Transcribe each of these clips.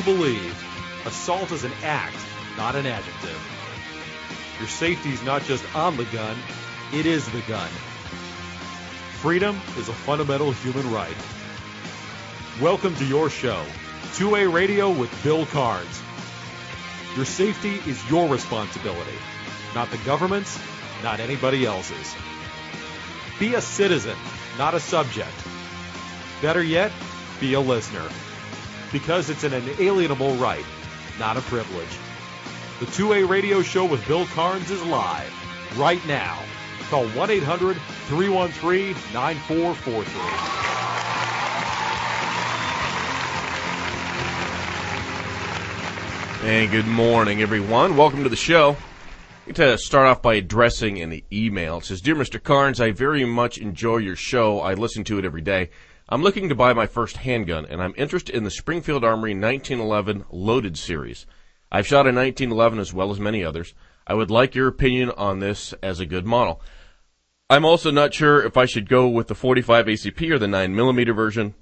believe, assault is an act, not an adjective. Your safety is not just on the gun, it is the gun. Freedom is a fundamental human right. Welcome to your show, 2A Radio with Bill Carnes. Your safety is your responsibility, not the government's, not anybody else's. Be a citizen, not a subject. Better yet, be a listener, because it's an inalienable right, not a privilege. The 2A Radio Show with Bill Carnes is live, right now. Call 1-800-313-9443. And good morning, everyone. Welcome to the show. I'd like to start off by addressing an email. It says, Dear Mr. Carnes, I very much enjoy your show. I listen to it every day. I'm looking to buy my first handgun, and I'm interested in the Springfield Armory 1911 Loaded Series. I've shot a 1911 as well as many others. I would like your opinion on this as a good model. I'm also not sure if I should go with the 45 ACP or the 9mm version.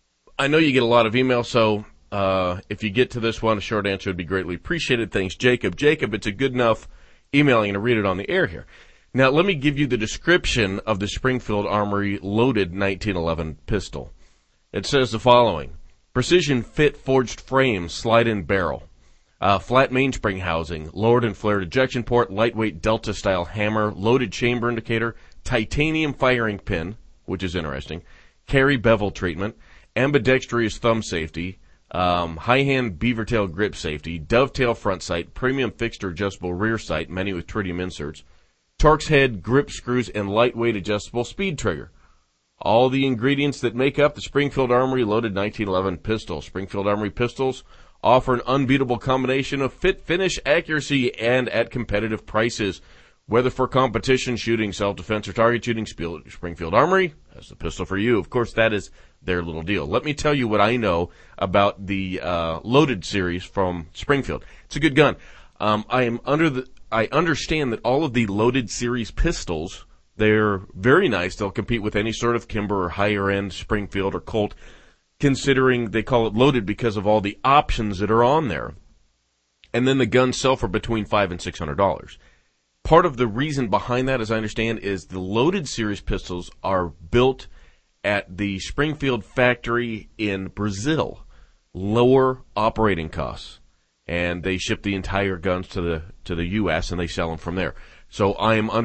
I know you get a lot of emails, so if you get to this one, a short answer would be greatly appreciated. Thanks, Jacob. Jacob, it's a good enough emailing and to read it on the air here. Now, let me give you the description of the Springfield Armory Loaded 1911 pistol. It says the following: precision fit forged frame, slide-in barrel, flat mainspring housing, lowered and flared ejection port, lightweight Delta-style hammer, loaded chamber indicator, titanium firing pin, which is interesting, carry bevel treatment, ambidextrous thumb safety, high-hand beaver tail grip safety, dovetail front sight, premium fixed or adjustable rear sight, many with tritium inserts, Torx head, grip screws, and lightweight adjustable speed trigger. All the ingredients that make up the Springfield Armory Loaded 1911 pistol. Springfield Armory pistols offer an unbeatable combination of fit, finish, accuracy, and at competitive prices. Whether for competition, shooting, self-defense, or target shooting, Springfield Armory has the pistol for you. Of course, that is their little deal. Let me tell you what I know about the Loaded series from Springfield. It's a good gun. I understand that all of the Loaded series pistols, they're very nice. They'll compete with any sort of Kimber or higher-end Springfield or Colt, considering they call it Loaded because of all the options that are on there. And then the guns sell for between $500 and $600. Part of the reason behind that, as I understand, is the Loaded series pistols are built at the Springfield factory in Brazil, lower operating costs, and they ship the entire guns to the U.S. and they sell them from there. So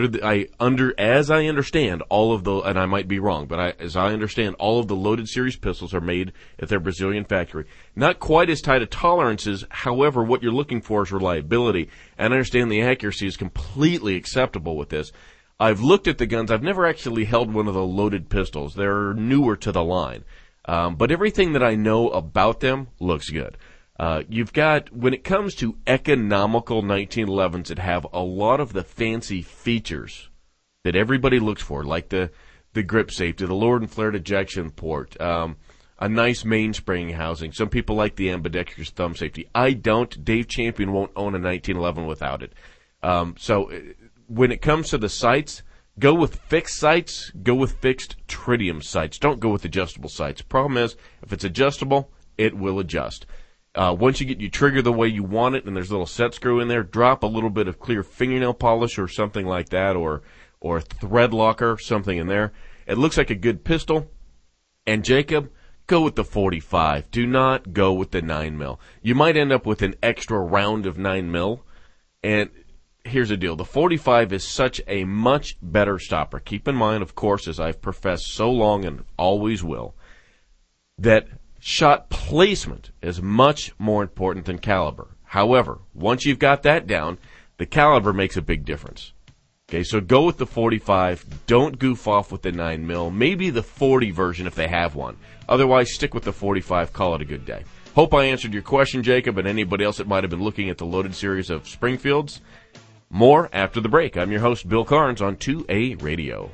as I understand all of the, and I might be wrong, but as I understand, all of the Loaded series pistols are made at their Brazilian factory. Not quite as tight a tolerances, however, what you're looking for is reliability, and I understand the accuracy is completely acceptable with this. I've looked at the guns. I've never actually held one of the Loaded pistols. They're newer to the line. But everything that I know about them looks good. You've got, when it comes to economical 1911s that have a lot of the fancy features that everybody looks for, like the grip safety, the lowered and flared ejection port, a nice mainspring housing. Some people like the ambidextrous thumb safety. I don't. Dave Champion won't own a 1911 without it. So when it comes to the sights, go with fixed sights, go with fixed tritium sights. Don't go with adjustable sights. Problem is, if it's adjustable, it will adjust. Once you get your trigger the way you want it, and there's a little set screw in there, drop a little bit of clear fingernail polish or something like that, or thread locker, something in there. It looks like a good pistol. And Jacob, go with the 45. Do not go with the 9mm. You might end up with an extra round of 9mm. And here's the deal. The 45 is such a much better stopper. Keep in mind, of course, as I've professed so long and always will, that shot placement is much more important than caliber. However, once you've got that down, the caliber makes a big difference. Okay, so go with the 45. Don't goof off with the 9mm. Maybe the 40 version if they have one. Otherwise, stick with the 45. Call it a good day. Hope I answered your question, Jacob, and anybody else that might have been looking at the Loaded series of Springfields. More after the break. I'm your host, Bill Carnes, on 2A Radio.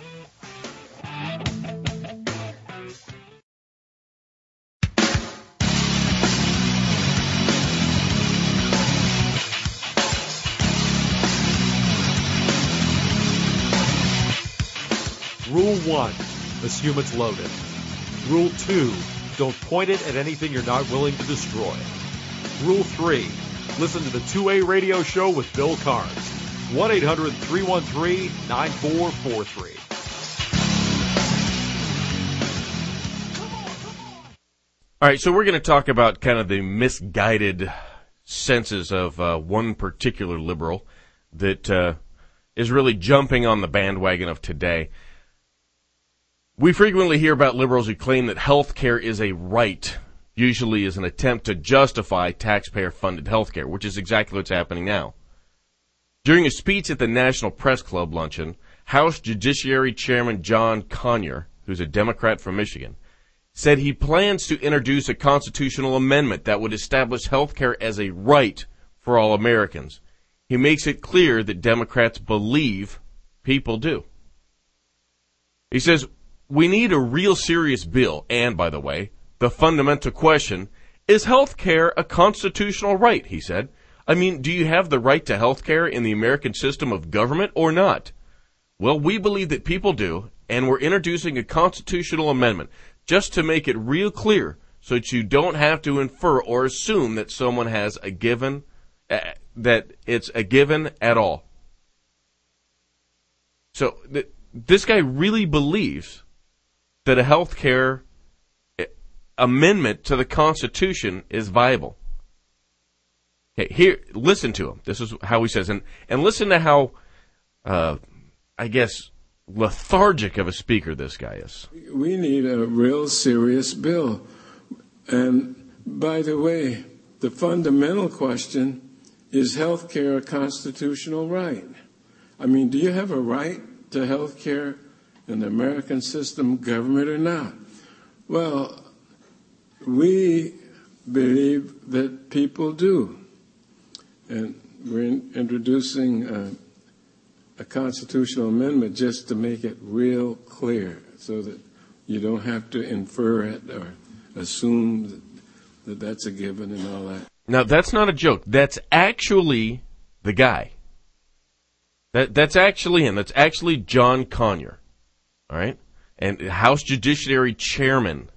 Rule 1, assume it's loaded. Rule 2, don't point it at anything you're not willing to destroy. Rule 3. Listen to the 2A radio show with Bill Carnes. 1-800-313-9443. All right, so we're going to talk about kind of the misguided senses of one particular liberal that is really jumping on the bandwagon of today. We frequently hear about liberals who claim that health care is a right, usually as an attempt to justify taxpayer-funded health care, which is exactly what's happening now. During a speech at the National Press Club luncheon, House Judiciary Chairman John Conyers, who's a Democrat from Michigan, said he plans to introduce a constitutional amendment that would establish health care as a right for all Americans. He makes it clear that Democrats believe people do. He says, we need a real serious bill, and, by the way, the fundamental question, is health care a constitutional right, he said. I mean, do you have the right to health care in the American system of government or not? Well, we believe that people do, and we're introducing a constitutional amendment just to make it real clear so that you don't have to infer or assume that someone has a given, that it's a given at all. So this guy really believes that a health care amendment to the Constitution is viable. Okay, here, listen to him. This is how he says, and listen to how, I guess, lethargic of a speaker this guy is. We need a real serious bill. And by the way, the fundamental question, is health care a constitutional right? I mean, do you have a right to health care in the American system of government or not? Well, we believe that people do. And we're introducing a constitutional amendment just to make it real clear so that you don't have to infer it or assume that that's a given and all that. Now, that's not a joke. That's actually the guy. That's actually him. That's actually John Conyers. All right? And House Judiciary Chairman.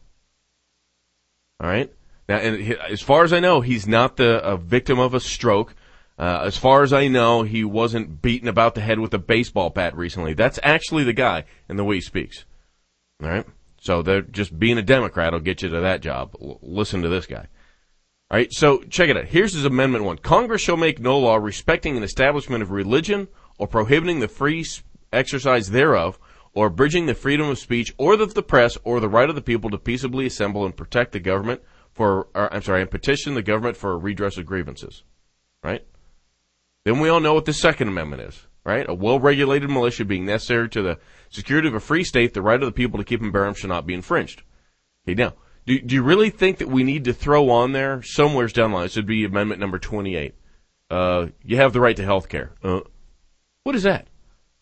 All right? Now, and as far as I know, he's not a victim of a stroke. As far as I know, he wasn't beaten about the head with a baseball bat recently. That's actually the guy and the way he speaks. All right? So they're just being a Democrat will get you to that job. Listen to this guy. All right, so check it out. Here's his Amendment 1. Congress shall make no law respecting an establishment of religion or prohibiting the free exercise thereof or abridging the freedom of speech or of the press or the right of the people to peaceably assemble and protect the government and petition the government for a redress of grievances. Right? Then we all know what the Second Amendment is. Right? A well-regulated militia being necessary to the security of a free state, the right of the people to keep and bear arms shall not be infringed. Okay, now, do you really think that we need to throw on there, somewhere down the line, this would be Amendment number 28, you have the right to health care? What is that?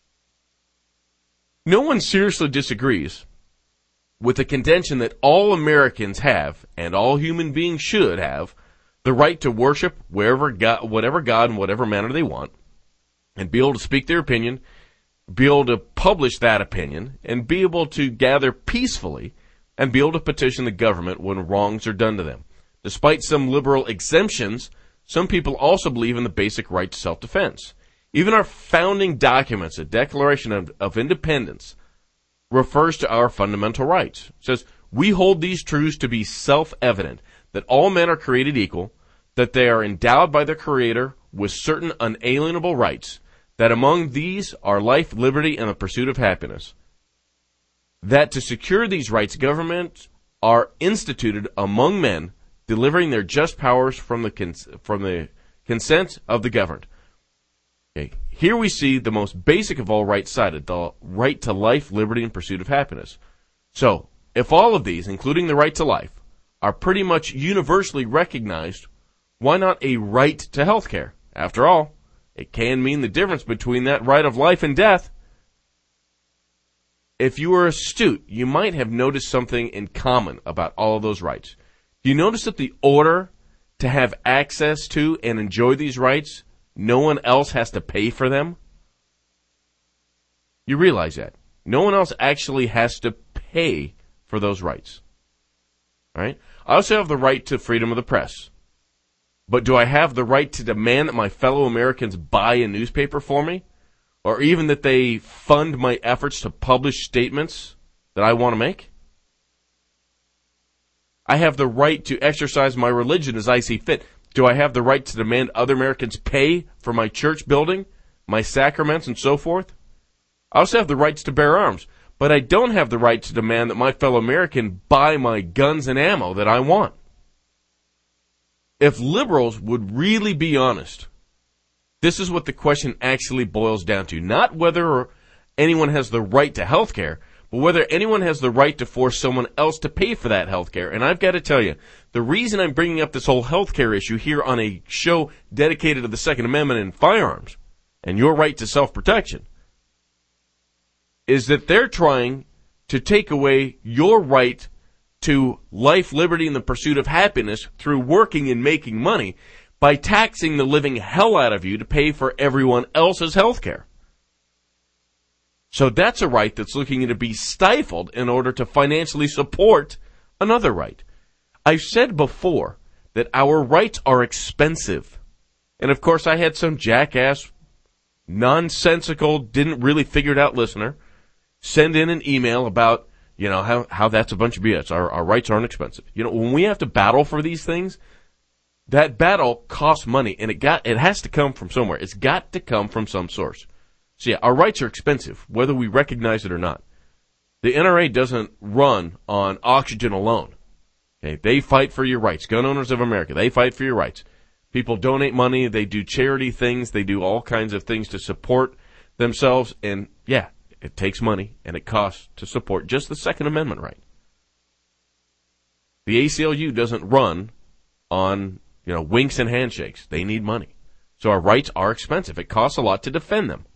No one seriously disagrees with the contention that all Americans have, and all human beings should have, the right to worship whatever God in whatever manner they want, and be able to speak their opinion, be able to publish that opinion, and be able to gather peacefully, and be able to petition the government when wrongs are done to them. Despite some liberal exemptions, some people also believe in the basic right to self-defense. Even our founding documents, the Declaration of Independence, refers to our fundamental rights. It says, we hold these truths to be self-evident, that all men are created equal, that they are endowed by their Creator with certain unalienable rights, that among these are life, liberty, and the pursuit of happiness. That to secure these rights, governments are instituted among men, delivering their just powers from the consent of the governed. Okay. Here we see the most basic of all rights cited, the right to life, liberty, and pursuit of happiness. So, if all of these, including the right to life, are pretty much universally recognized, why not a right to health care? After all, it can mean the difference between that right of life and death. If you were astute, you might have noticed something in common about all of those rights. Do you notice that the order to have access to and enjoy these rights, no one else has to pay for them? You realize that. No one else actually has to pay for those rights. All right? I also have the right to freedom of the press. But do I have the right to demand that my fellow Americans buy a newspaper for me? Or even that they fund my efforts to publish statements that I want to make? I have the right to exercise my religion as I see fit. Do I have the right to demand other Americans pay for my church building, my sacraments, and so forth? I also have the rights to bear arms, but I don't have the right to demand that my fellow American buy my guns and ammo that I want. If liberals would really be honest, this is what the question actually boils down to. Not whether anyone has the right to health care, but whether anyone has the right to force someone else to pay for that health care. And I've got to tell you, the reason I'm bringing up this whole health care issue here on a show dedicated to the Second Amendment and firearms and your right to self-protection is that they're trying to take away your right to life, liberty, and the pursuit of happiness through working and making money by taxing the living hell out of you to pay for everyone else's health care. So that's a right that's looking to be stifled in order to financially support another right. I've said before that our rights are expensive. And of course I had some jackass, nonsensical, didn't really figure it out listener send in an email about, how that's a bunch of BS. Our rights aren't expensive. When we have to battle for these things, that battle costs money, and it has to come from somewhere. It's got to come from some source. So yeah, our rights are expensive, whether we recognize it or not. The NRA doesn't run on oxygen alone. Okay, they fight for your rights. Gun Owners of America, they fight for your rights. People donate money, they do charity things, they do all kinds of things to support themselves, and yeah, it takes money and it costs to support just the Second Amendment right. The ACLU doesn't run on, winks and handshakes. They need money. So our rights are expensive. It costs a lot to defend them.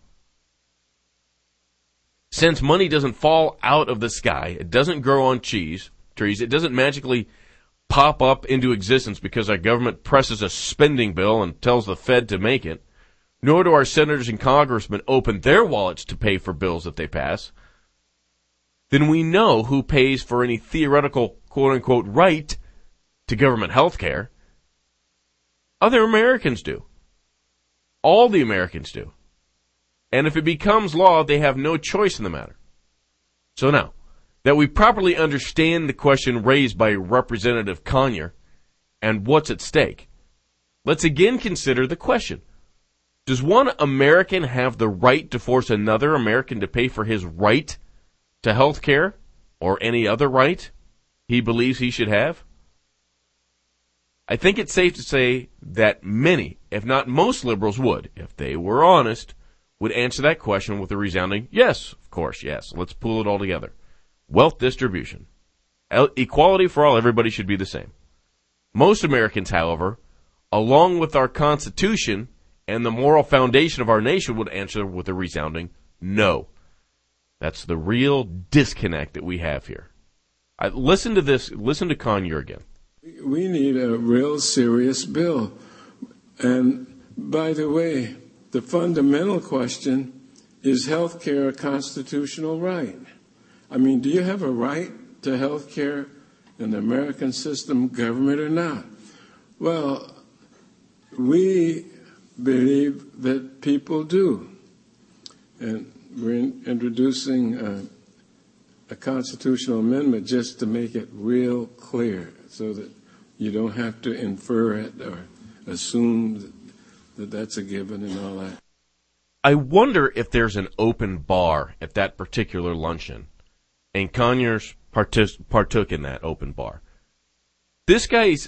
Since money doesn't fall out of the sky, it doesn't grow on trees, it doesn't magically pop up into existence because our government presses a spending bill and tells the Fed to make it, nor do our senators and congressmen open their wallets to pay for bills that they pass, then we know who pays for any theoretical quote-unquote right to government health care. Other Americans do. All the Americans do. And if it becomes law, they have no choice in the matter. So now, that we properly understand the question raised by Representative Conyer and what's at stake, let's again consider the question. Does one American have the right to force another American to pay for his right to health care or any other right he believes he should have? I think it's safe to say that many, if not most liberals would, if they were honest, would answer that question with a resounding yes, of course, yes. Let's pool it all together. Wealth distribution. Equality for all, everybody should be the same. Most Americans, however, along with our Constitution and the moral foundation of our nation, would answer with a resounding no. That's the real disconnect that we have here. Listen to this. Listen to Conyer again. We need a real serious bill. And by the way, the fundamental question is health care a constitutional right? I mean, do you have a right to health care in the American system government or not? Well, we believe that people do. And we're introducing a constitutional amendment just to make it real clear so that you don't have to infer it or assume that that's a given and all that. I wonder if there's an open bar at that particular luncheon, and Conyers partook in that open bar. This guy's...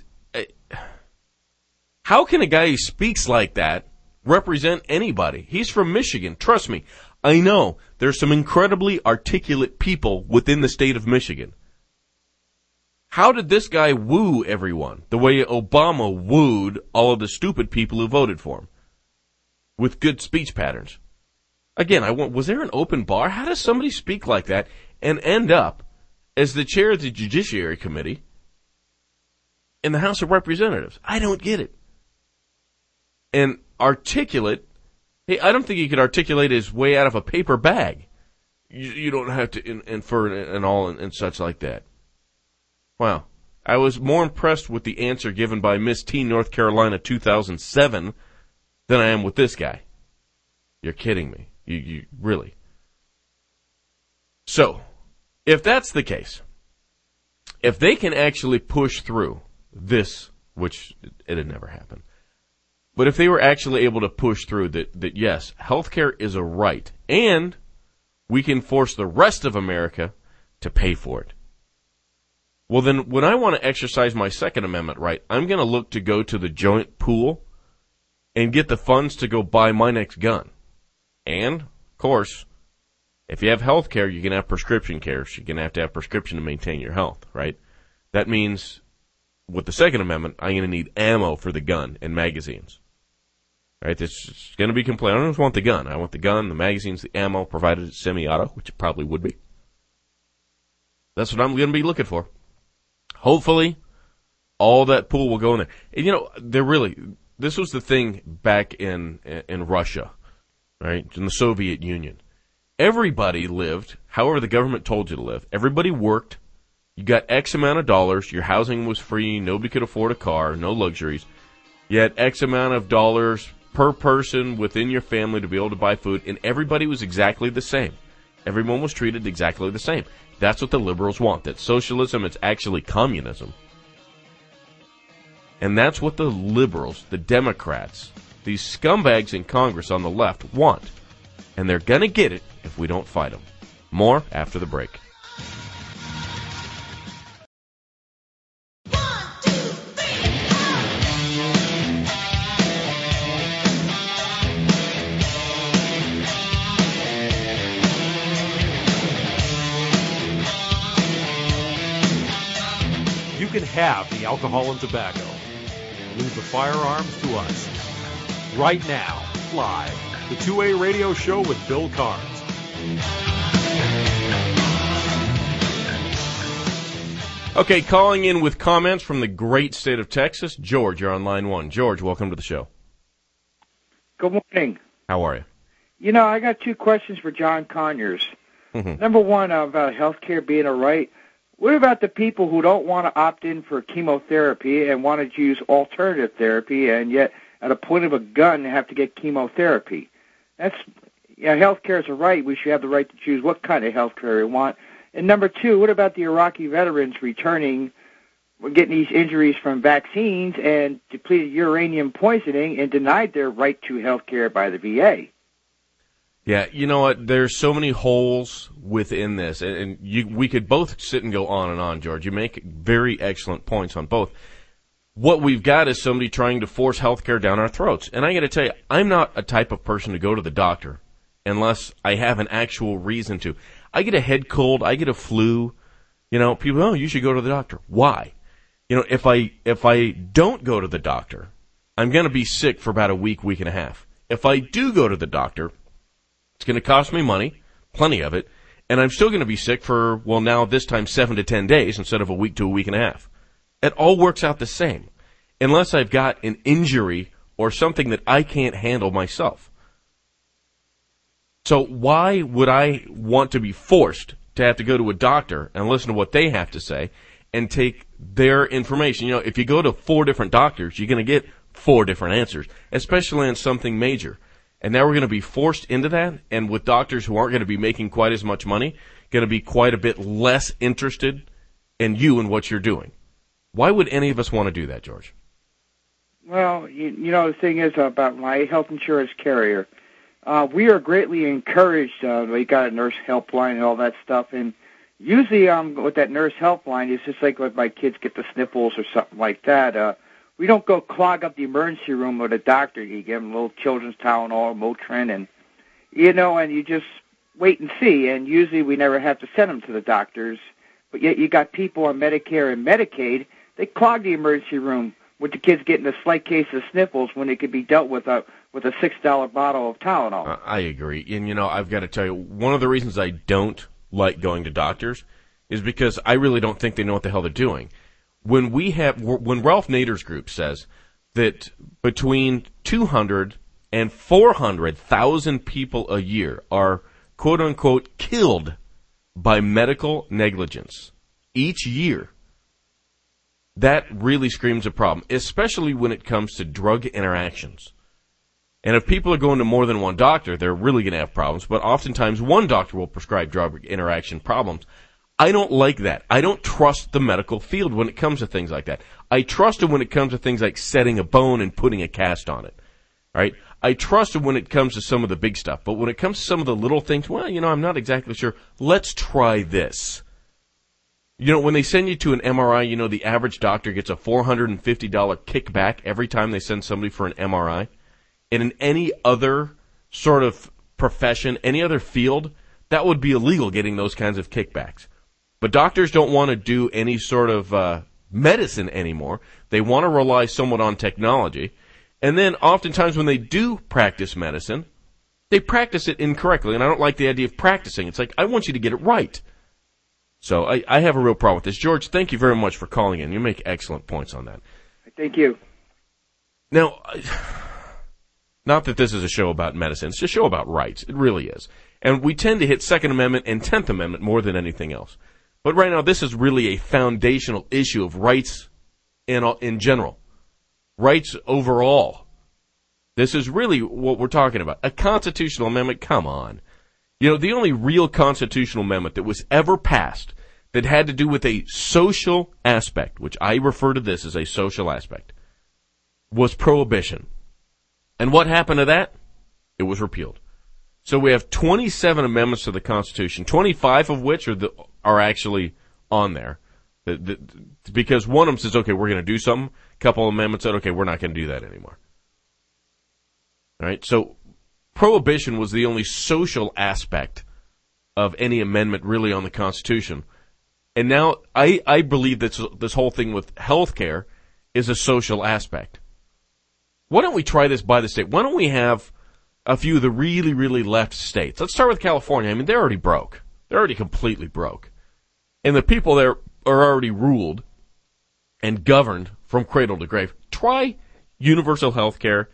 how can a guy who speaks like that represent anybody? He's from Michigan. Trust me, I know there's some incredibly articulate people within the state of Michigan. How did this guy woo everyone the way Obama wooed all of the stupid people who voted for him? With good speech patterns. Again, was there an open bar? How does somebody speak like that and end up as the chair of the Judiciary Committee in the House of Representatives? I don't get it. And articulate, hey, I don't think he could articulate his way out of a paper bag. You don't have to infer and all and such like that. Wow. I was more impressed with the answer given by Miss Teen North Carolina 2007 than I am with this guy. You're kidding me. You really. So, if that's the case, if they can actually push through this, which it'd never happen, but if they were actually able to push through that yes, healthcare is a right, and we can force the rest of America to pay for it. Well, then, when I want to exercise my Second Amendment right, I'm going to look to go to the joint pool and get the funds to go buy my next gun. And, of course, if you have health care, you're going to have prescription care. So you're going to have prescription to maintain your health, right? That means, with the Second Amendment, I'm going to need ammo for the gun and magazines. Right? This is going to be complete. I don't just want the gun. I want the gun, the magazines, the ammo, provided it's semi-auto, which it probably would be. That's what I'm going to be looking for. Hopefully, all that pool will go in there. And, you know, this was the thing back in Russia, right, in the Soviet Union. Everybody lived however the government told you to live. Everybody worked. You got X amount of dollars. Your housing was free. Nobody could afford a car. No luxuries. You had X amount of dollars per person within your family to be able to buy food, and everybody was exactly the same. Everyone was treated exactly the same. That's what the liberals want. That socialism is actually communism. And that's what the liberals, the Democrats, these scumbags in Congress on the left want. And they're going to get it if we don't fight them. More after the break. You can have the alcohol and tobacco. Leave the firearms to us. Right now, live, the 2A radio show with Bill Carnes. Okay, calling in with comments from the great state of Texas, George, you're on line one. George, welcome to the show. Good morning. How are you? You know, I got two questions for John Conyers. Number one, about health care being a right. What about the people who don't want to opt in for chemotherapy and want to use alternative therapy, and yet at a point of a gun have to get chemotherapy? Health care is a right. We should have the right to choose what kind of health care we want. And number two, what about the Iraqi veterans returning, getting these injuries from vaccines and depleted uranium poisoning and denied their right to health care by the VA? Yeah, you know what? There's so many holes within this, and we could both sit and go on and on, George. You make very excellent points on both. What we've got is somebody trying to force health care down our throats. And I got to tell you, I'm not a type of person to go to the doctor unless I have an actual reason to. I get a head cold, I get a flu. You know, people, you should go to the doctor. Why? You know, if I don't go to the doctor, I'm going to be sick for about a week and a half. If I do go to the doctor, it's going to cost me money, plenty of it, and I'm still going to be sick for, well, now this time 7 to 10 days instead of a week to a week and a half. It all works out the same, unless I've got an injury or something that I can't handle myself. So why would I want to be forced to have to go to a doctor and listen to what they have to say and take their information? You know, if you go to 4 different doctors, you're going to get 4 different answers, especially on something major. And now we're going to be forced into that, and with doctors who aren't going to be making quite as much money, going to be quite a bit less interested in you and what you're doing. Why would any of us want to do that, George? Well, you know, the thing is about my health insurance carrier, we are greatly encouraged. We got a nurse helpline and all that stuff, and usually with that nurse helpline, it's just like when my kids get the sniffles or something like that. We don't go clog up the emergency room with a doctor. You give them a little children's Tylenol, Motrin, and, you know, and you just wait and see. And usually we never have to send them to the doctors. But yet you got people on Medicare and Medicaid, they clog the emergency room with the kids getting a slight case of sniffles when it could be dealt with a $6 bottle of Tylenol. I agree. And, you know, I've got to tell you, one of the reasons I don't like going to doctors is because I really don't think they know what the hell they're doing. When Ralph Nader's group says that between 200 and 400,000 people a year are, quote unquote, killed by medical negligence each year, that really screams a problem, especially when it comes to drug interactions. And if people are going to more than one doctor, they're really going to have problems, but oftentimes one doctor will prescribe drug interaction problems. I don't like that. I don't trust the medical field when it comes to things like that. I trust it when it comes to things like setting a bone and putting a cast on it. Right? I trust it when it comes to some of the big stuff, but when it comes to some of the little things, well, I'm not exactly sure. Let's try this. When they send you to an MRI, the average doctor gets a $450 kickback every time they send somebody for an MRI. And in any other sort of profession, any other field, that would be illegal, getting those kinds of kickbacks. But doctors don't want to do any sort of medicine anymore. They want to rely somewhat on technology. And then oftentimes when they do practice medicine, they practice it incorrectly. And I don't like the idea of practicing. It's like, I want you to get it right. So I have a real problem with this. George, thank you very much for calling in. You make excellent points on that. Thank you. Now, not that this is a show about medicine. It's a show about rights. It really is. And we tend to hit Second Amendment and 10th Amendment more than anything else. But right now, this is really a foundational issue of rights in general. Rights overall. This is really what we're talking about. A constitutional amendment, come on. The only real constitutional amendment that was ever passed that had to do with a social aspect, which I refer to this as a social aspect, was prohibition. And what happened to that? It was repealed. So we have 27 amendments to the Constitution, 25 of which are actually on there. Because one of them says, okay, we're going to do something. A couple of amendments said, okay, we're not going to do that anymore. All right, so prohibition was the only social aspect of any amendment really on the Constitution. And now I believe that this whole thing with health care is a social aspect. Why don't we try this by the state? Why don't we have a few of the really, really left states? Let's start with California. I mean, they're already broke. They're already completely broke. And the people there are already ruled and governed from cradle to grave. Try universal health care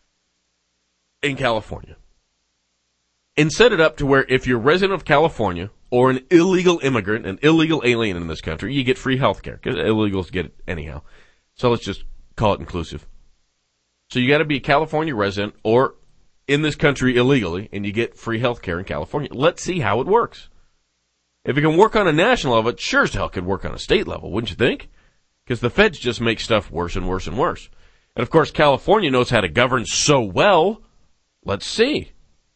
in California. And set it up to where if you're a resident of California or an illegal immigrant, an illegal alien in this country, you get free health care, because illegals get it anyhow. So let's just call it inclusive. So you got to be a California resident or in this country illegally, and you get free health care in California. Let's see how it works. If it can work on a national level, it sure as hell could work on a state level, wouldn't you think? Because the feds just make stuff worse and worse and worse. And, of course, California knows how to govern so well. Let's see.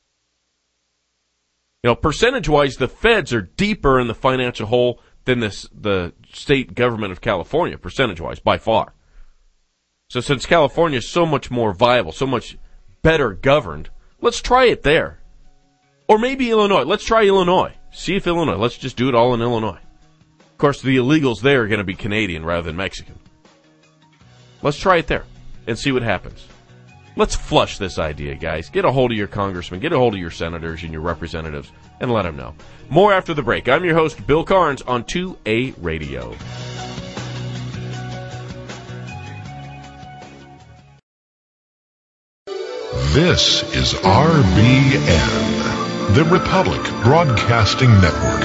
Percentage-wise, the feds are deeper in the financial hole than the state government of California, percentage-wise, by far. So since California is so much more viable, so much better governed, let's try it there. Or maybe Illinois. Let's try Illinois. See if let's just do it all in Illinois. Of course, the illegals there are going to be Canadian rather than Mexican. Let's try it there and see what happens. Let's flush this idea, guys. Get a hold of your congressmen, get a hold of your senators and your representatives, and let them know. More after the break. I'm your host, Bill Carnes, on 2A Radio. This is RBN, the Republic Broadcasting Network.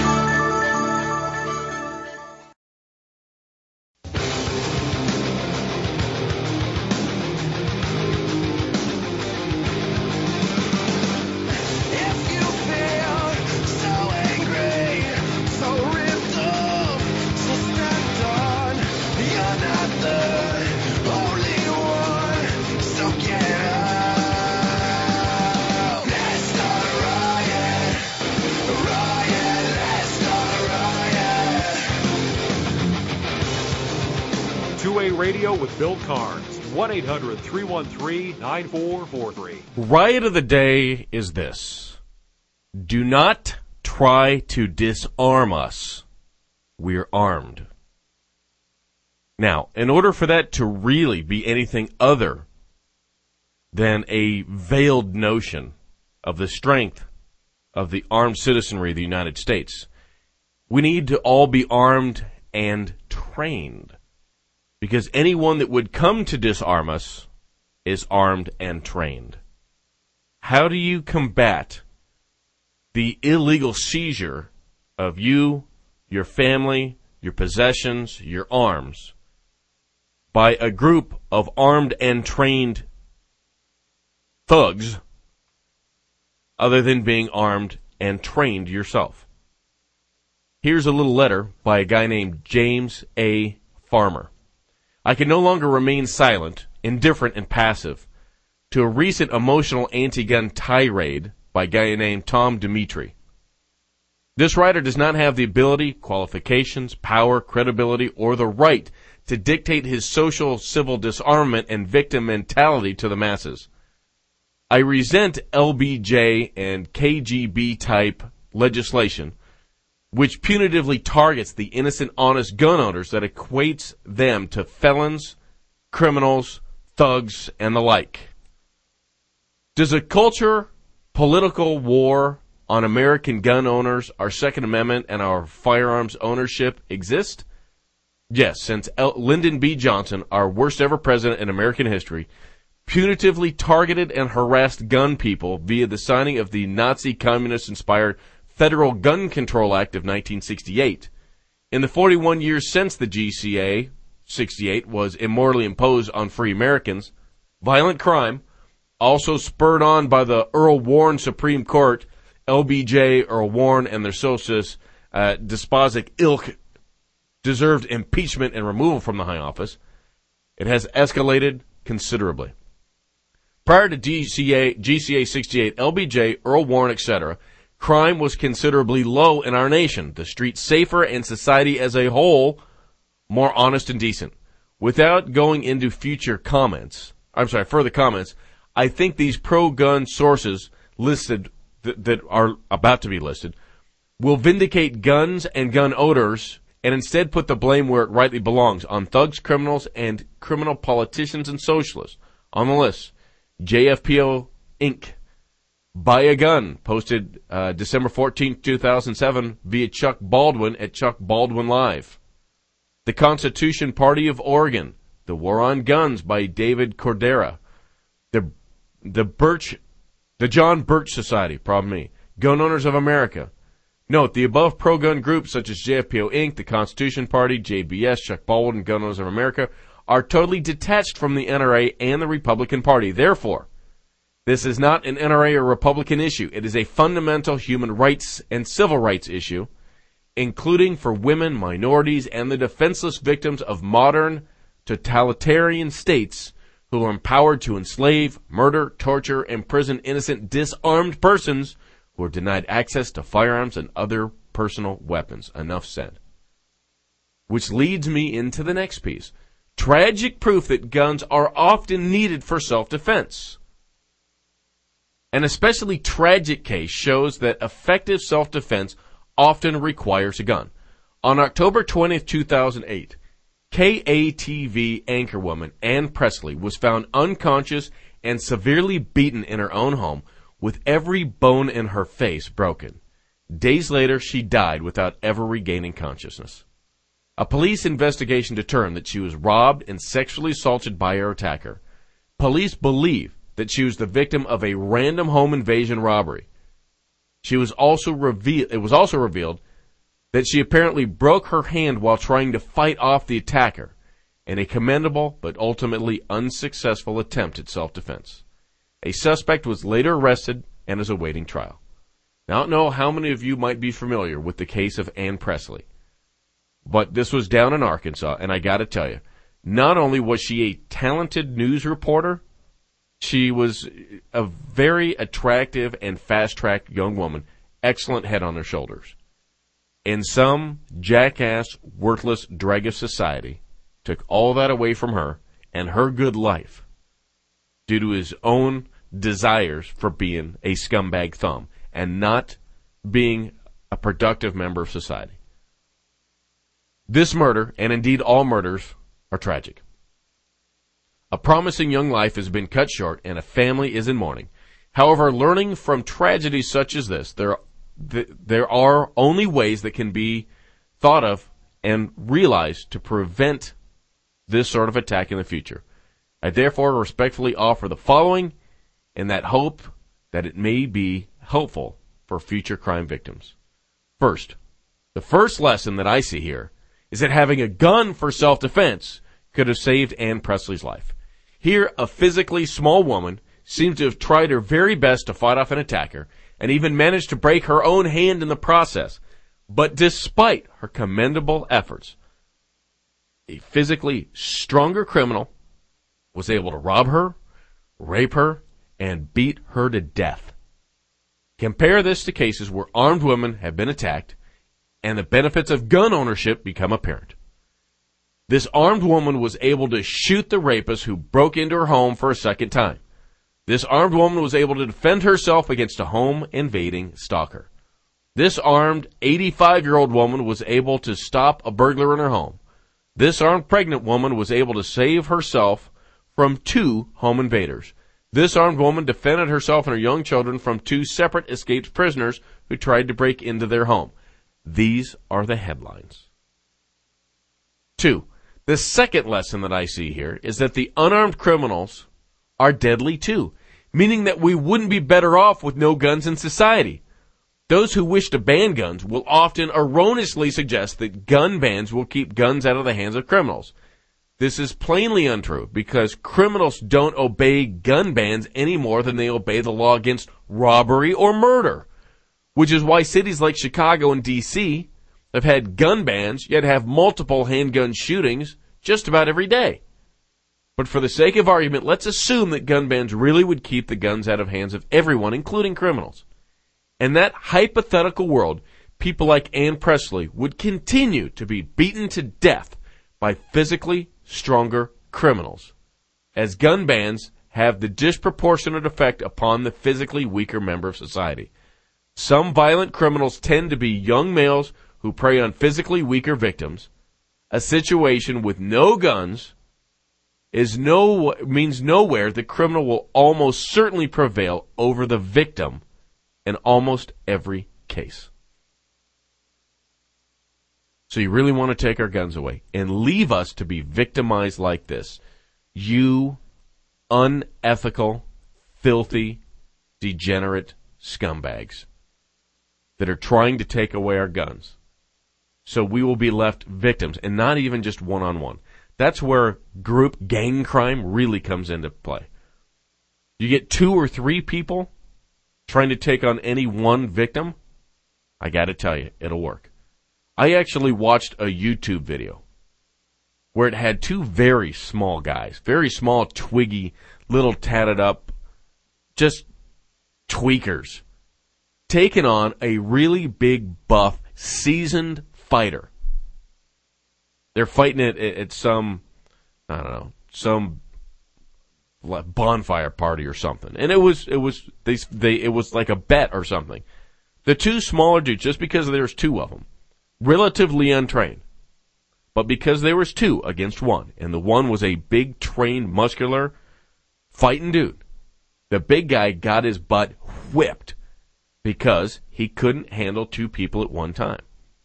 Radio with Bill Carnes, 1-800-313-9443. Riot of the day is this. Do not try to disarm us. We're armed. Now, in order for that to really be anything other than a veiled notion of the strength of the armed citizenry of the United States, we need to all be armed and trained. Because anyone that would come to disarm us is armed and trained. How do you combat the illegal seizure of you, your family, your possessions, your arms, by a group of armed and trained thugs other than being armed and trained yourself. Here's a little letter by a guy named James A. Farmer. I can no longer remain silent, indifferent, and passive to a recent emotional anti-gun tirade by a guy named Tom Dimitri. This writer does not have the ability, qualifications, power, credibility, or the right to dictate his social civil disarmament and victim mentality to the masses. I resent LBJ and KGB type legislation, which punitively targets the innocent, honest gun owners that equates them to felons, criminals, thugs, and the like. Does a culture, political war on American gun owners, our Second Amendment, and our firearms ownership exist? Yes, since Lyndon B. Johnson, our worst ever president in American history, punitively targeted and harassed gun people via the signing of the Nazi communist-inspired Federal Gun Control Act of 1968. In the 41 years since the GCA 68 was immorally imposed on free Americans, violent crime, also spurred on by the Earl Warren Supreme Court, LBJ, Earl Warren, and their socialist despotic ilk deserved impeachment and removal from the high office. It has escalated considerably. Prior to GCA 68, LBJ, Earl Warren, etc., crime was considerably low in our nation, the streets safer, and society as a whole more honest and decent. Without going into further comments, I think these pro-gun sources listed that are about to be listed will vindicate guns and gun owners and instead put the blame where it rightly belongs, on thugs, criminals, and criminal politicians and socialists. On the list, JFPO Inc., Buy a Gun, posted December 14, 2007 via Chuck Baldwin at Chuck Baldwin Live. The Constitution Party of Oregon, The War on Guns by David Cordera. The John Birch Society, Gun Owners of America. Note, the above pro-gun groups such as JFPO Inc., the Constitution Party, JBS, Chuck Baldwin, and Gun Owners of America are totally detached from the NRA and the Republican Party. Therefore, this is not an NRA or Republican issue. It is a fundamental human rights and civil rights issue, including for women, minorities, and the defenseless victims of modern totalitarian states who are empowered to enslave, murder, torture, imprison innocent, disarmed persons who are denied access to firearms and other personal weapons. Enough said. Which leads me into the next piece. Tragic proof that guns are often needed for self-defense. An especially tragic case shows that effective self-defense often requires a gun. On October 20th, 2008, KATV anchorwoman Ann Presley was found unconscious and severely beaten in her own home, with every bone in her face broken. Days later, she died without ever regaining consciousness. A police investigation determined that she was robbed and sexually assaulted by her attacker. Police believe that she was the victim of a random home invasion robbery. It was also revealed that she apparently broke her hand while trying to fight off the attacker in a commendable but ultimately unsuccessful attempt at self-defense. A suspect was later arrested and is awaiting trial. Now, I don't know how many of you might be familiar with the case of Ann Presley, but this was down in Arkansas, and I got to tell you, not only was she a talented news reporter, she was a very attractive and fast-tracked young woman, excellent head on her shoulders. And some jackass, worthless drag of society took all that away from her and her good life due to his own desires for being a scumbag thumb and not being a productive member of society. This murder, and indeed all murders, are tragic. A promising young life has been cut short and a family is in mourning. However, learning from tragedies such as this, there are only ways that can be thought of and realized to prevent this sort of attack in the future. I therefore respectfully offer the following in that hope that it may be helpful for future crime victims. First, the first lesson that I see here is that having a gun for self-defense could have saved Ann Presley's life. Here, a physically small woman seems to have tried her very best to fight off an attacker and even managed to break her own hand in the process. But despite her commendable efforts, a physically stronger criminal was able to rob her, rape her, and beat her to death. Compare this to cases where armed women have been attacked and the benefits of gun ownership become apparent. This armed woman was able to shoot the rapist who broke into her home for a second time. This armed woman was able to defend herself against a home-invading stalker. This armed 85-year-old woman was able to stop a burglar in her home. This armed pregnant woman was able to save herself from 2 home invaders. This armed woman defended herself and her young children from 2 separate escaped prisoners who tried to break into their home. These are the headlines. 2. The second lesson that I see here is that the unarmed criminals are deadly too, meaning that we wouldn't be better off with no guns in society. Those who wish to ban guns will often erroneously suggest that gun bans will keep guns out of the hands of criminals. This is plainly untrue because criminals don't obey gun bans any more than they obey the law against robbery or murder, which is why cities like Chicago and D.C. have had gun bans, yet have multiple handgun shootings just about every day. But for the sake of argument, let's assume that gun bans really would keep the guns out of hands of everyone, including criminals. In that hypothetical world, people like Ann Presley would continue to be beaten to death by physically stronger criminals, as gun bans have the disproportionate effect upon the physically weaker member of society. Some violent criminals tend to be young males who prey on physically weaker victims. A situation with no guns means nowhere the criminal will almost certainly prevail over the victim in almost every case. So you really want to take our guns away and leave us to be victimized like this. You unethical, filthy, degenerate scumbags that are trying to take away our guns. So we will be left victims, and not even just one-on-one. That's where group gang crime really comes into play. You get 2 or 3 people trying to take on any one victim, I got to tell you, it'll work. I actually watched a YouTube video where it had 2 very small guys, very small, twiggy, little tatted up, just tweakers, taking on a really big, buff, seasoned fighter. They're fighting it at some, I don't know, some bonfire party or something, and it was like a bet or something. The 2 smaller dudes, just because there's 2 of them, relatively untrained, but because there was 2 against 1, and the one was a big, trained, muscular, fighting dude, the big guy got his butt whipped because he couldn't handle 2 people at one time.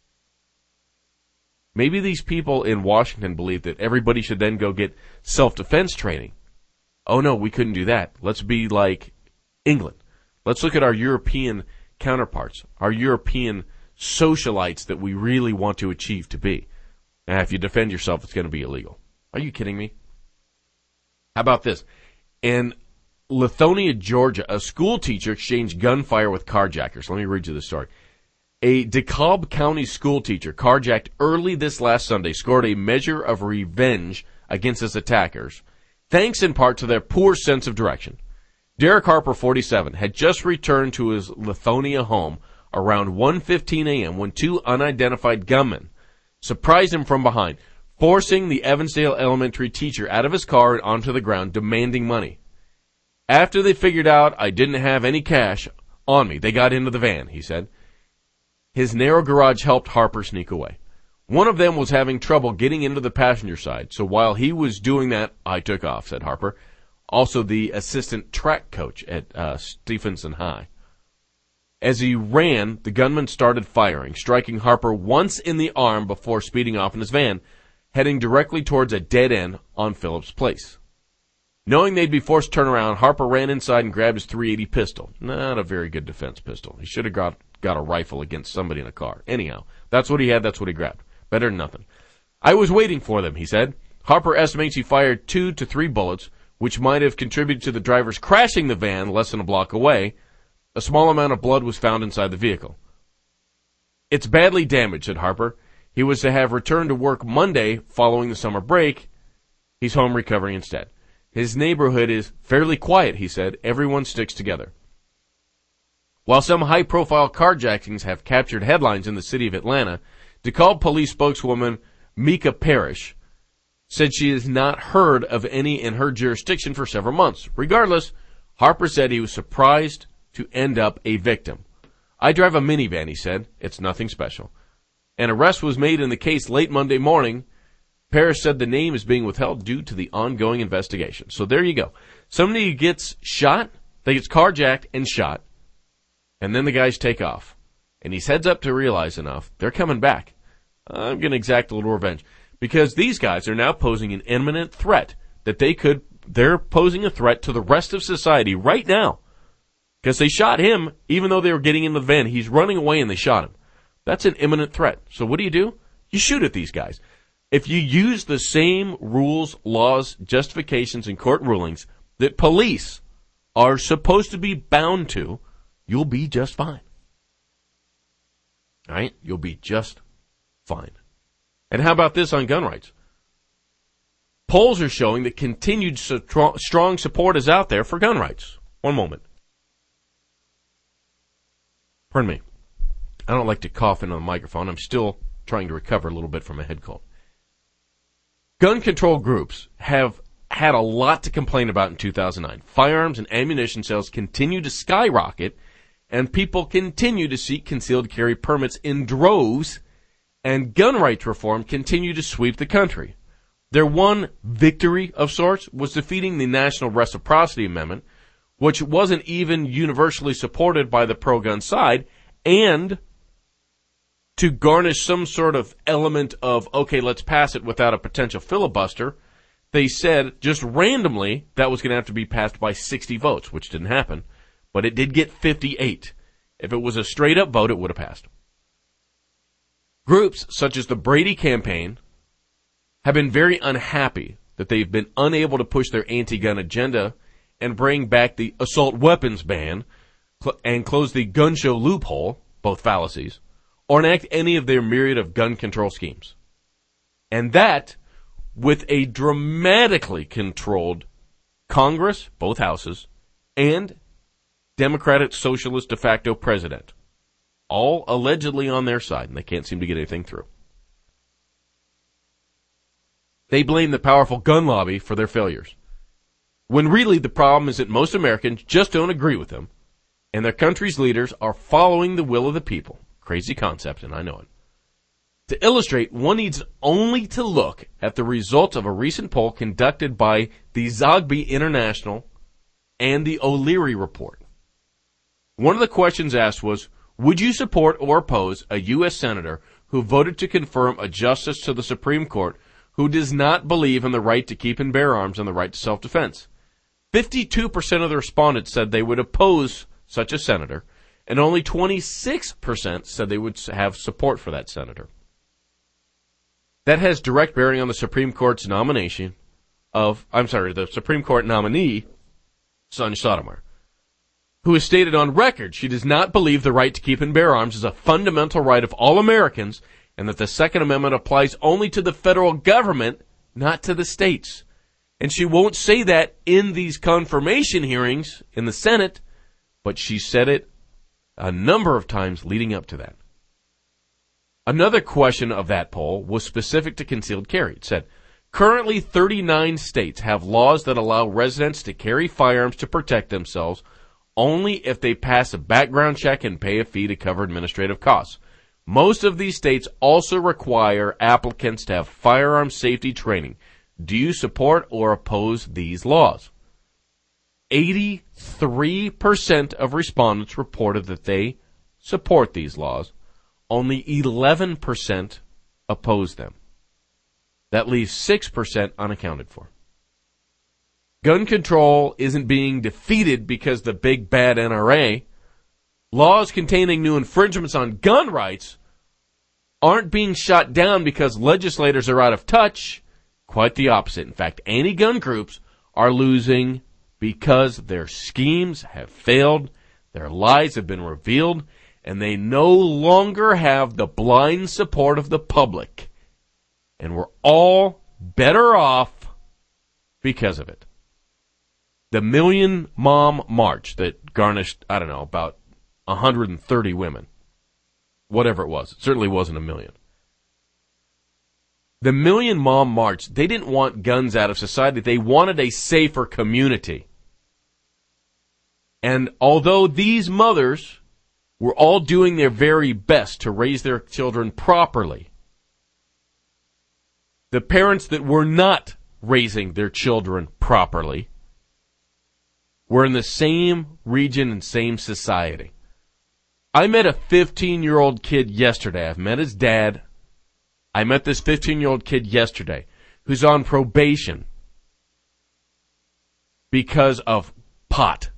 Maybe these people in Washington believe that everybody should then go get self-defense training. Oh no, we couldn't do that. Let's be like England. Let's look at our European counterparts, our European socialites that we really want to achieve to be. Now, if you defend yourself, it's going to be illegal. Are you kidding me? How about this? In Lithonia, Georgia, a school teacher exchanged gunfire with carjackers. Let me read you the story. A DeKalb County school teacher carjacked early this last Sunday scored a measure of revenge against his attackers, thanks in part to their poor sense of direction. Derek Harper, 47, had just returned to his Lithonia home around 1:15 a.m. when 2 unidentified gunmen surprised him from behind, forcing the Evansdale elementary teacher out of his car and onto the ground, demanding money. After they figured out I didn't have any cash on me, they got into the van, he said. His narrow garage helped Harper sneak away. One of them was having trouble getting into the passenger side, so while he was doing that, I took off, said Harper, also the assistant track coach at Stephenson High. As he ran, the gunman started firing, striking Harper once in the arm before speeding off in his van, heading directly towards a dead end on Phillips Place. Knowing they'd be forced to turn around, Harper ran inside and grabbed his .380 pistol. Not a very good defense pistol. He should have got a rifle against somebody in a car. Anyhow, that's what he had, that's what he grabbed. Better than nothing. I was waiting for them, he said. Harper estimates he fired 2 to 3 bullets, which might have contributed to the drivers crashing the van less than a block away. A small amount of blood was found inside the vehicle. It's badly damaged, said Harper. He was to have returned to work Monday following the summer break. He's home recovering instead. His neighborhood is fairly quiet, he said. Everyone sticks together. While some high-profile carjackings have captured headlines in the city of Atlanta, DeKalb police spokeswoman Mika Parrish said she has not heard of any in her jurisdiction for several months. Regardless, Harper said he was surprised to end up a victim. I drive a minivan, he said. It's nothing special. An arrest was made in the case late Monday morning. Parrish said the name is being withheld due to the ongoing investigation. So there you go. Somebody gets shot, they gets carjacked and shot, and then the guys take off. And he's heads up to realize enough, they're coming back. I'm going to exact a little revenge. Because these guys are now posing an imminent threat that they're posing a threat to the rest of society right now. Because they shot him, even though they were getting in the van. He's running away and they shot him. That's an imminent threat. So what do? You shoot at these guys. If you use the same rules, laws, justifications, and court rulings that police are supposed to be bound to, you'll be just fine. All right? You'll be just fine. And how about this on gun rights? Polls are showing that continued strong support is out there for gun rights. One moment. Pardon me. I don't like to cough into the microphone. I'm still trying to recover a little bit from a head cold. Gun control groups have had a lot to complain about in 2009. Firearms and ammunition sales continue to skyrocket, and people continue to seek concealed carry permits in droves, and gun rights reform continue to sweep the country. Their one victory of sorts was defeating the National Reciprocity Amendment, which wasn't even universally supported by the pro-gun side, and to garnish some sort of element of, okay, let's pass it without a potential filibuster, they said just randomly that was going to have to be passed by 60 votes, which didn't happen, but it did get 58. If it was a straight-up vote, it would have passed. Groups such as the Brady Campaign have been very unhappy that they've been unable to push their anti-gun agenda and bring back the assault weapons ban and close the gun show loophole, both fallacies, or enact any of their myriad of gun control schemes. And that with a dramatically controlled Congress, both houses, and Democratic Socialist de facto president, all allegedly on their side, and they can't seem to get anything through. They blame the powerful gun lobby for their failures, when really the problem is that most Americans just don't agree with them, and their country's leaders are following the will of the people. Crazy concept, and I know it. To illustrate, one needs only to look at the results of a recent poll conducted by the Zogby International and the O'Leary Report. One of the questions asked was, would you support or oppose a U.S. Senator who voted to confirm a justice to the Supreme Court who does not believe in the right to keep and bear arms and the right to self-defense? 52% of the respondents said they would oppose such a senator, and only 26% said they would have support for that senator. That has direct bearing on the Supreme Court's the Supreme Court nominee, Sonia Sotomayor, who has stated on record she does not believe the right to keep and bear arms is a fundamental right of all Americans, and that the Second Amendment applies only to the federal government, not to the states. And she won't say that in these confirmation hearings in the Senate, but she said it a number of times leading up to that. Another question of that poll was specific to concealed carry. It said, currently 39 states have laws that allow residents to carry firearms to protect themselves only if they pass a background check and pay a fee to cover administrative costs. Most of these states also require applicants to have firearm safety training. Do you support or oppose these laws? 83% of respondents reported that they support these laws. Only 11% oppose them. That leaves 6% unaccounted for. Gun control isn't being defeated because the big bad NRA. Laws containing new infringements on gun rights aren't being shot down because legislators are out of touch. Quite the opposite. In fact, anti-gun groups are losing because their schemes have failed, their lies have been revealed, and they no longer have the blind support of the public. And we're all better off because of it. The Million Mom March that garnished, I don't know, about 130 women. Whatever it was. It certainly wasn't a million. The Million Mom March, they didn't want guns out of society. They wanted a safer community. And although these mothers were all doing their very best to raise their children properly, the parents that were not raising their children properly were in the same region and same society. I met a 15-year-old kid yesterday. I've met his dad. I met this 15-year-old kid yesterday who's on probation because of pot.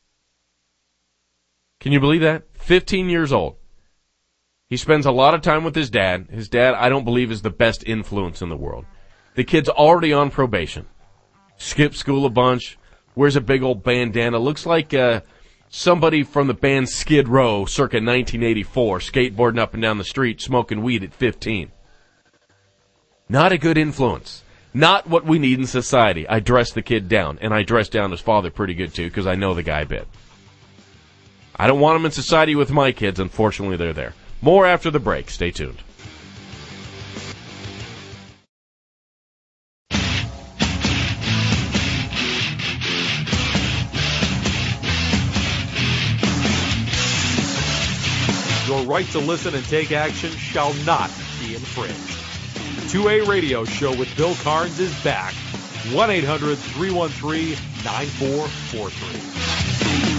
Can you believe that? 15 years old. He spends a lot of time with his dad. His dad, I don't believe, is the best influence in the world. The kid's already on probation. Skipped school a bunch. Wears a big old bandana. Looks like somebody from the band Skid Row circa 1984, skateboarding up and down the street, smoking weed at 15. Not a good influence. Not what we need in society. I dressed the kid down, and I dressed down his father pretty good, too, because I know the guy a bit. I don't want him in society with my kids. Unfortunately, they're there. More after the break. Stay tuned. Your right to listen and take action shall not be infringed. The 2A Radio Show with Bill Carnes is back. 1-800-313-9443.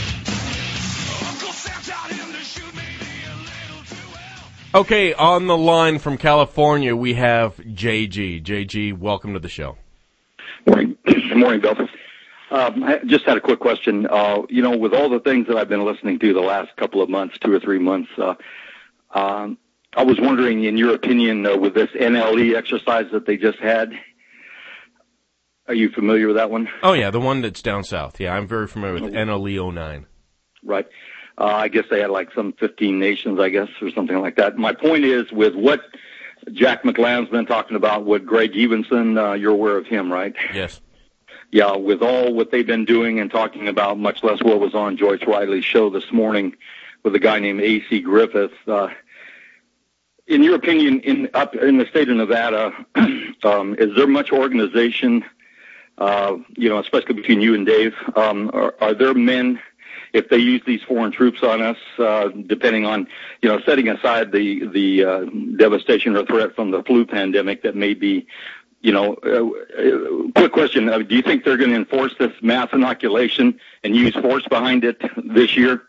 Okay, on the line from California, we have JG. JG, welcome to the show. Morning. Good morning, Bill. I just had a quick question. With all the things that I've been listening to the last couple of months, 2 or 3 months, I was wondering, in your opinion, with this NLE exercise that they just had, are you familiar with that one? Oh, yeah, the one that's down south. Yeah, I'm very familiar with NLE 09. Right. I guess they had like some 15 nations, I guess, or something like that. My point is, with what Jack McLand's been talking about with Greg Evenson, you're aware of him, right? Yes. Yeah, with all what they've been doing and talking about, much less what was on Joyce Riley's show this morning with a guy named A.C. Griffith. In your opinion, up in the state of Nevada, is there much organization, especially between you and Dave? Are there men, if they use these foreign troops on us, depending on, setting aside the devastation or threat from the flu pandemic that may be, quick question, do you think they're going to enforce this mass inoculation and use force behind it this year?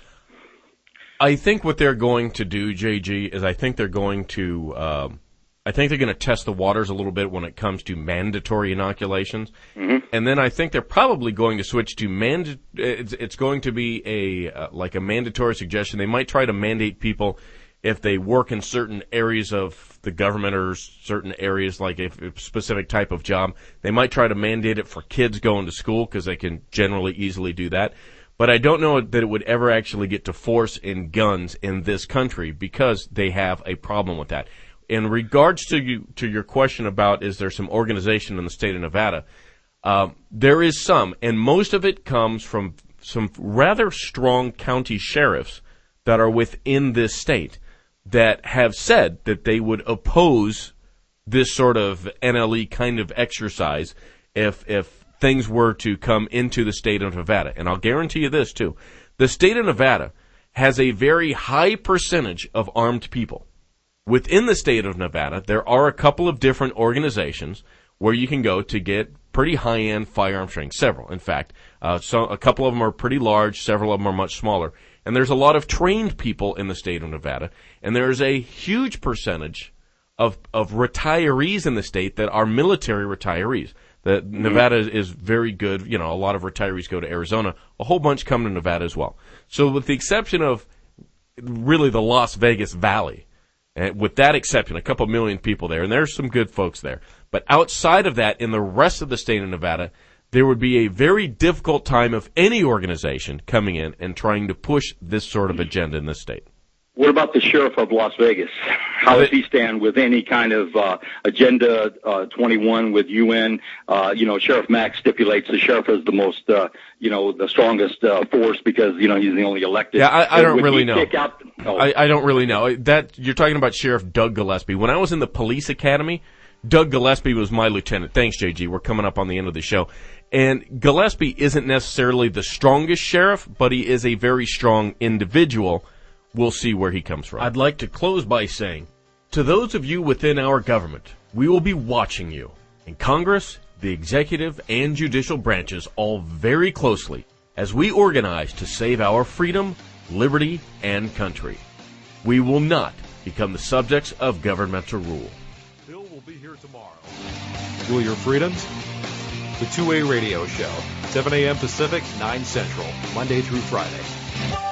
I think what they're going to do, JG, is I think they're going to test the waters a little bit when it comes to mandatory inoculations. Mm-hmm. And then I think they're probably going to switch to it's going to be a mandatory suggestion. They might try to mandate people if they work in certain areas of the government or certain areas, like a specific type of job. They might try to mandate it for kids going to school because they can generally easily do that. But I don't know that it would ever actually get to force in guns in this country because they have a problem with that. In regards to your question about is there some organization in the state of Nevada, there is some, and most of it comes from some rather strong county sheriffs that are within this state that have said that they would oppose this sort of NLE kind of exercise if things were to come into the state of Nevada. And I'll guarantee you this, too. The state of Nevada has a very high percentage of armed people. Within the state of Nevada, there are a couple of different organizations where you can go to get pretty high-end firearms training. Several, in fact. So a couple of them are pretty large. Several of them are much smaller. And there's a lot of trained people in the state of Nevada. And there's a huge percentage of retirees in the state that are military retirees. Nevada is very good. A lot of retirees go to Arizona. A whole bunch come to Nevada as well. So with the exception of really the Las Vegas Valley, And with that exception, a couple million people there, and there's some good folks there. But outside of that, in the rest of the state of Nevada, there would be a very difficult time of any organization coming in and trying to push this sort of agenda in this state. What about the sheriff of Las Vegas? How does he stand with any kind of Agenda 21 with UN? Sheriff Mack stipulates the sheriff is the most, the strongest force because, he's the only elected. Yeah, I don't really know. Oh. I don't really know. That you're talking about Sheriff Doug Gillespie. When I was in the police academy, Doug Gillespie was my lieutenant. Thanks, JG. We're coming up on the end of the show. And Gillespie isn't necessarily the strongest sheriff, but he is a very strong individual. We'll see where he comes from. I'd like to close by saying, to those of you within our government, we will be watching you. In Congress, the executive and judicial branches all very closely as we organize to save our freedom, liberty, and country. We will not become the subjects of governmental rule. Bill will be here tomorrow. Fuel your freedoms. The Two-Way Radio Show, 7 a.m. Pacific, 9 Central, Monday through Friday.